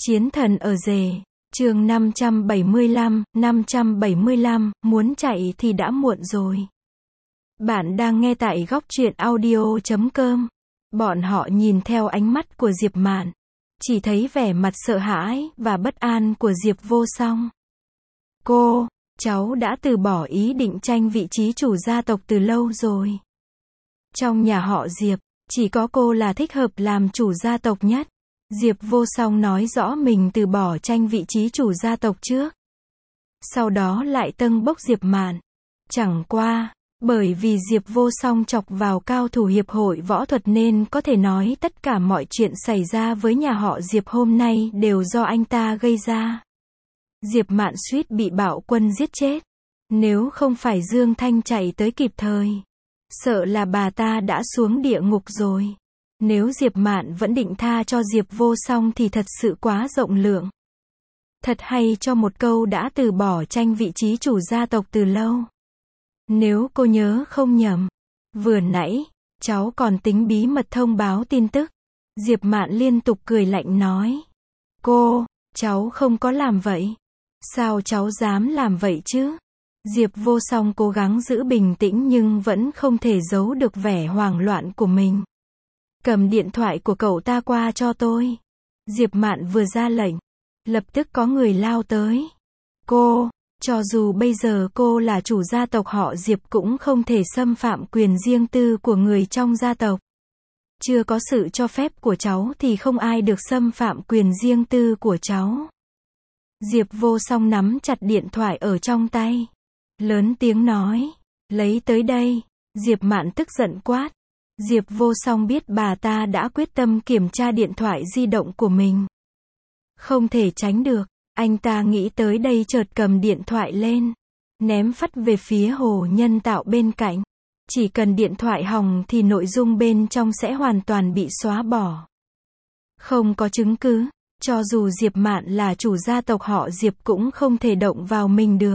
Chiến thần ở rể, chương 575, muốn chạy thì đã muộn rồi. Bạn đang nghe tại góc truyện audio.com. Bọn họ nhìn theo ánh mắt của Diệp Mạn, chỉ thấy vẻ mặt sợ hãi và bất an của Diệp Vô Song. Cháu đã từ bỏ ý định tranh vị trí chủ gia tộc từ lâu rồi. Trong nhà họ Diệp, chỉ có cô là thích hợp làm chủ gia tộc nhất. Diệp Vô Song nói rõ mình từ bỏ tranh vị trí chủ gia tộc trước. Sau đó lại tâng bốc Diệp Mạn. Chẳng qua, bởi vì Diệp Vô Song chọc vào cao thủ hiệp hội võ thuật nên có thể nói tất cả mọi chuyện xảy ra với nhà họ Diệp hôm nay đều do anh ta gây ra. Diệp Mạn suýt bị bạo quân giết chết. Nếu không phải Dương Thanh chạy tới kịp thời, sợ là bà ta đã xuống địa ngục rồi. Nếu Diệp Mạn vẫn định tha cho Diệp Vô Song thì thật sự quá rộng lượng. Thật hay cho một câu đã từ bỏ tranh vị trí chủ gia tộc từ lâu. Nếu cô nhớ không nhầm, vừa nãy, cháu còn tính bí mật thông báo tin tức. Diệp Mạn liên tục cười lạnh nói. Cháu không có làm vậy. Sao cháu dám làm vậy chứ? Diệp Vô Song cố gắng giữ bình tĩnh nhưng vẫn không thể giấu được vẻ hoảng loạn của mình. Cầm điện thoại của cậu ta qua cho tôi. Diệp Mạn vừa ra lệnh, lập tức có người lao tới. Cho dù bây giờ cô là chủ gia tộc họ Diệp cũng không thể xâm phạm quyền riêng tư của người trong gia tộc. Chưa có sự cho phép của cháu thì không ai được xâm phạm quyền riêng tư của cháu. Diệp Vô Song nắm chặt điện thoại ở trong tay, lớn tiếng nói, lấy tới đây. Diệp Mạn tức giận quát. Diệp Vô Song biết bà ta đã quyết tâm kiểm tra điện thoại di động của mình. Không thể tránh được, anh ta nghĩ tới đây chợt cầm điện thoại lên, ném phắt về phía hồ nhân tạo bên cạnh. Chỉ cần điện thoại hỏng thì nội dung bên trong sẽ hoàn toàn bị xóa bỏ. Không có chứng cứ, cho dù Diệp Mạn là chủ gia tộc họ Diệp cũng không thể động vào mình được.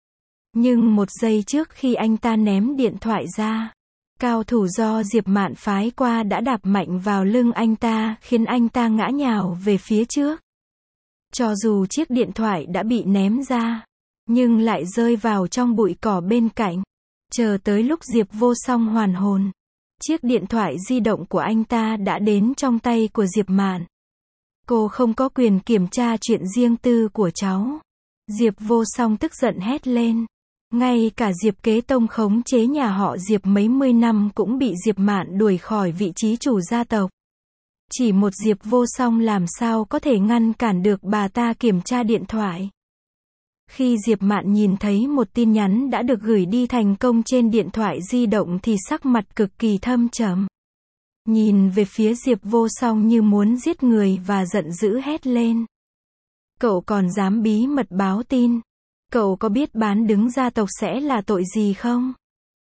Nhưng một giây trước khi anh ta ném điện thoại ra, cao thủ do Diệp Mạn phái qua đã đạp mạnh vào lưng anh ta khiến anh ta ngã nhào về phía trước. Cho dù chiếc điện thoại đã bị ném ra, nhưng lại rơi vào trong bụi cỏ bên cạnh. Chờ tới lúc Diệp Vô Song hoàn hồn, chiếc điện thoại di động của anh ta đã đến trong tay của Diệp Mạn. Cô không có quyền kiểm tra chuyện riêng tư của cháu. Diệp Vô Song tức giận hét lên. Ngay cả Diệp Kế Tông khống chế nhà họ Diệp mấy mươi năm cũng bị Diệp Mạn đuổi khỏi vị trí chủ gia tộc. Chỉ một Diệp Vô Song làm sao có thể ngăn cản được bà ta kiểm tra điện thoại. Khi Diệp Mạn nhìn thấy một tin nhắn đã được gửi đi thành công trên điện thoại di động thì sắc mặt cực kỳ thâm trầm. Nhìn về phía Diệp Vô Song như muốn giết người và giận dữ hét lên. Cậu còn dám bí mật báo tin? Cậu có biết bán đứng gia tộc sẽ là tội gì không?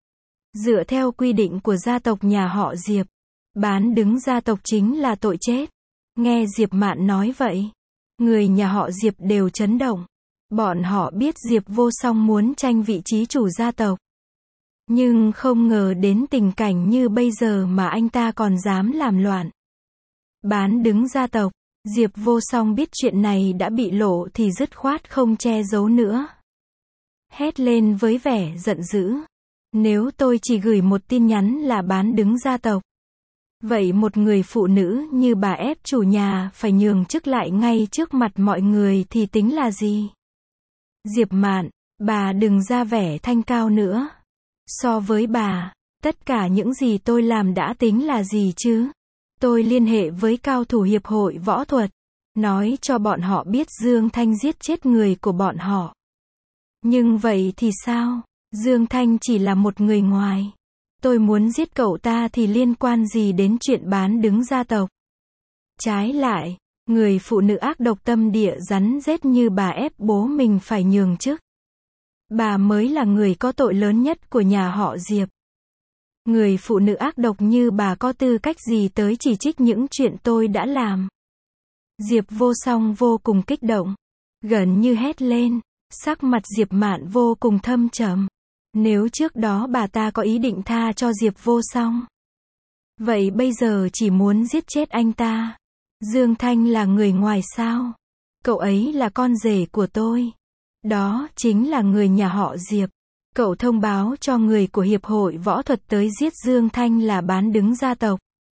Dựa theo quy định của gia tộc nhà họ Diệp, bán đứng gia tộc chính là tội chết. Nghe Diệp Mạn nói vậy, người nhà họ Diệp đều chấn động. Bọn họ biết Diệp Vô Song muốn tranh vị trí chủ gia tộc, nhưng không ngờ đến tình cảnh như bây giờ mà anh ta còn dám làm loạn. Bán đứng gia tộc. Diệp Vô Song biết chuyện này đã bị lộ thì dứt khoát không che giấu nữa. Hét lên với vẻ giận dữ. Nếu tôi chỉ gửi một tin nhắn là bán đứng gia tộc, vậy một người phụ nữ như bà ép chủ nhà phải nhường chức lại ngay trước mặt mọi người thì tính là gì? Diệp Mạn, bà đừng ra vẻ thanh cao nữa. So với bà, tất cả những gì tôi làm đã tính là gì chứ? Tôi liên hệ với cao thủ hiệp hội võ thuật, nói cho bọn họ biết Dương Thanh giết chết người của bọn họ. Nhưng vậy thì sao? Dương Thanh chỉ là một người ngoài. Tôi muốn giết cậu ta thì liên quan gì đến chuyện bán đứng gia tộc? Trái lại, người phụ nữ ác độc tâm địa rắn rết như bà ép bố mình phải nhường chức. Bà mới là người có tội lớn nhất của nhà họ Diệp. Người phụ nữ ác độc như bà có tư cách gì tới chỉ trích những chuyện tôi đã làm? Diệp Vô Song vô cùng kích động, gần như hét lên. Sắc mặt Diệp Mạn vô cùng thâm trầm. Nếu trước đó bà ta có ý định tha cho Diệp Vô Song, vậy bây giờ chỉ muốn giết chết anh ta. Dương Thanh là người ngoài sao? Cậu ấy là con rể của tôi. Đó chính là người nhà họ Diệp. Cậu thông báo cho người của Hiệp hội Võ thuật tới giết Dương Thanh là bán đứng gia tộc.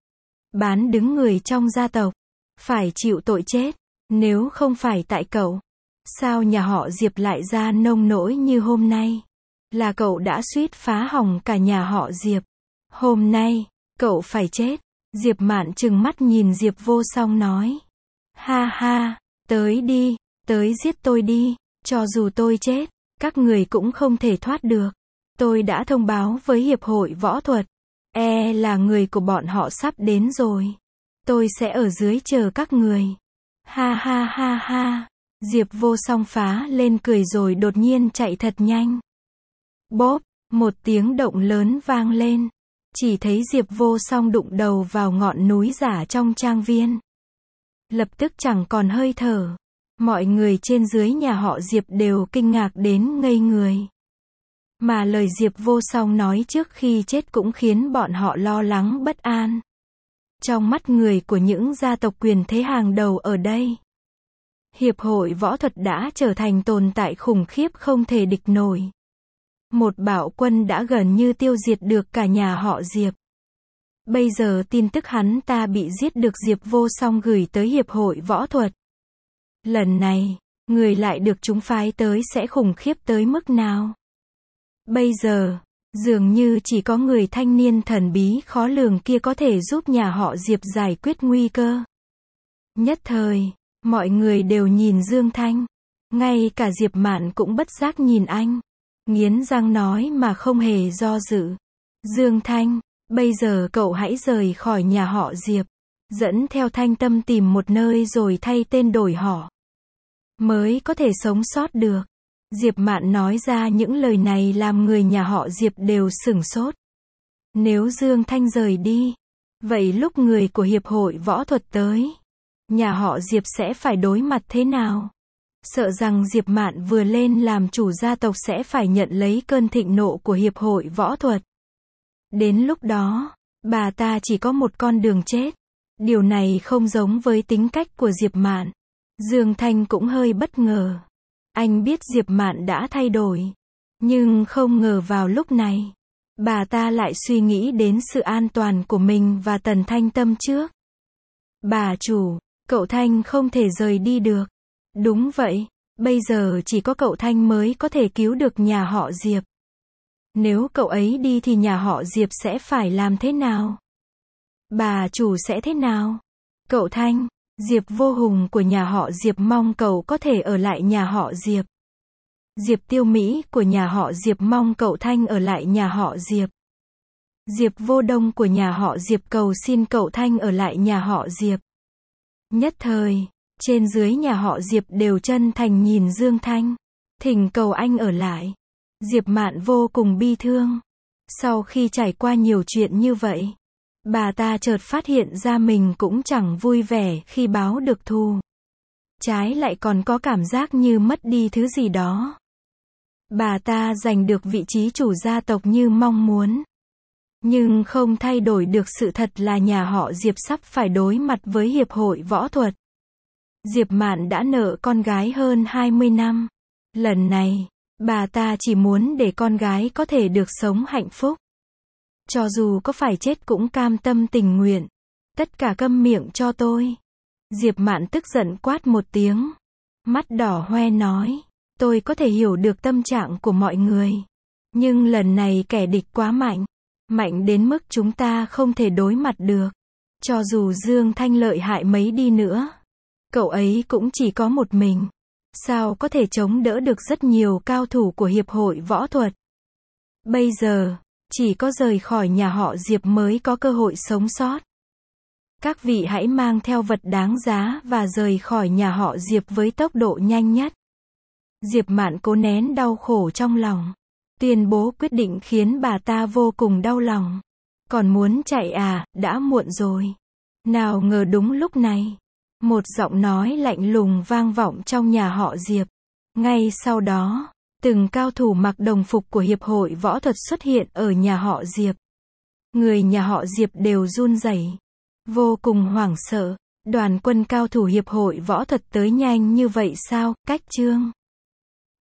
Bán đứng người trong gia tộc. Phải chịu tội chết. Nếu không phải tại cậu, sao nhà họ Diệp lại ra nông nỗi như hôm nay? Là cậu đã suýt phá hỏng cả nhà họ Diệp. Hôm nay, cậu phải chết. Diệp Mạn trừng mắt nhìn Diệp Vô Song nói. Ha ha, tới đi, tới giết tôi đi. Cho dù tôi chết, các người cũng không thể thoát được. Tôi đã thông báo với Hiệp hội Võ thuật. Là người của bọn họ sắp đến rồi. Tôi sẽ ở dưới chờ các người. Ha ha ha ha. Diệp Vô Song phá lên cười rồi đột nhiên chạy thật nhanh. Bốp, một tiếng động lớn vang lên. Chỉ thấy Diệp Vô Song đụng đầu vào ngọn núi giả trong trang viên. Lập tức chẳng còn hơi thở. Mọi người trên dưới nhà họ Diệp đều kinh ngạc đến ngây người. Mà lời Diệp Vô Song nói trước khi chết cũng khiến bọn họ lo lắng bất an. Trong mắt người của những gia tộc quyền thế hàng đầu ở đây, Hiệp hội Võ thuật đã trở thành tồn tại khủng khiếp không thể địch nổi. Một bạo quân đã gần như tiêu diệt được cả nhà họ Diệp. Bây giờ tin tức hắn ta bị giết được Diệp Vô Song gửi tới Hiệp hội Võ thuật. Lần này, người lại được chúng phái tới sẽ khủng khiếp tới mức nào? Bây giờ, dường như chỉ có người thanh niên thần bí khó lường kia có thể giúp nhà họ Diệp giải quyết nguy cơ. Nhất thời, mọi người đều nhìn Dương Thanh. Ngay cả Diệp Mạn cũng bất giác nhìn anh. Nghiến răng nói mà không hề do dự. Dương Thanh, bây giờ cậu hãy rời khỏi nhà họ Diệp. Dẫn theo Thanh Tâm tìm một nơi rồi thay tên đổi họ. Mới có thể sống sót được. Diệp Mạn nói ra những lời này làm người nhà họ Diệp đều sửng sốt. Nếu Dương Thanh rời đi, vậy lúc người của Hiệp hội Võ thuật tới, nhà họ Diệp sẽ phải đối mặt thế nào? Sợ rằng Diệp Mạn vừa lên làm chủ gia tộc sẽ phải nhận lấy cơn thịnh nộ của Hiệp hội Võ thuật. Đến lúc đó, bà ta chỉ có một con đường chết. Điều này không giống với tính cách của Diệp Mạn. Dương Thanh cũng hơi bất ngờ. Anh biết Diệp Mạn đã thay đổi, nhưng không ngờ vào lúc này, bà ta lại suy nghĩ đến sự an toàn của mình và Tần Thanh Tâm trước. Bà chủ, cậu Thanh không thể rời đi được. Đúng vậy, bây giờ chỉ có cậu Thanh mới có thể cứu được nhà họ Diệp. Nếu cậu ấy đi thì nhà họ Diệp sẽ phải làm thế nào? Bà chủ sẽ thế nào? Cậu Thanh, Diệp Vô Hùng của nhà họ Diệp mong cậu có thể ở lại nhà họ Diệp. Diệp Tiêu Mỹ của nhà họ Diệp mong cậu Thanh ở lại nhà họ Diệp. Diệp Vô Đông của nhà họ Diệp cầu xin cậu Thanh ở lại nhà họ Diệp. Nhất thời, trên dưới nhà họ Diệp đều chân thành nhìn Dương Thanh, thỉnh cầu anh ở lại. Diệp Mạn vô cùng bi thương. Sau khi trải qua nhiều chuyện như vậy, bà ta chợt phát hiện ra mình cũng chẳng vui vẻ khi báo được thù. Trái lại còn có cảm giác như mất đi thứ gì đó. Bà ta giành được vị trí chủ gia tộc như mong muốn. Nhưng không thay đổi được sự thật là nhà họ Diệp sắp phải đối mặt với Hiệp hội Võ thuật. Diệp Mạn đã nợ con gái hơn 20 năm. Lần này, bà ta chỉ muốn để con gái có thể được sống hạnh phúc. Cho dù có phải chết cũng cam tâm tình nguyện. Tất cả câm miệng cho tôi. Diệp Mạn tức giận quát một tiếng. Mắt đỏ hoe nói. Tôi có thể hiểu được tâm trạng của mọi người. Nhưng lần này kẻ địch quá mạnh. Mạnh đến mức chúng ta không thể đối mặt được. Cho dù Dương Thanh lợi hại mấy đi nữa, cậu ấy cũng chỉ có một mình. Sao có thể chống đỡ được rất nhiều cao thủ của Hiệp hội Võ thuật? Bây giờ, chỉ có rời khỏi nhà họ Diệp mới có cơ hội sống sót. Các vị hãy mang theo vật đáng giá và rời khỏi nhà họ Diệp với tốc độ nhanh nhất. Diệp Mạn cố nén đau khổ trong lòng. Tuyên bố quyết định khiến bà ta vô cùng đau lòng. Còn muốn chạy à, đã muộn rồi. Nào ngờ đúng lúc này, một giọng nói lạnh lùng vang vọng trong nhà họ Diệp. Ngay sau đó, từng cao thủ mặc đồng phục của Hiệp hội Võ thuật xuất hiện ở nhà họ Diệp. Người nhà họ Diệp đều run rẩy, vô cùng hoảng sợ. Đoàn quân cao thủ hiệp hội võ thuật tới nhanh như vậy sao, Cách Trương?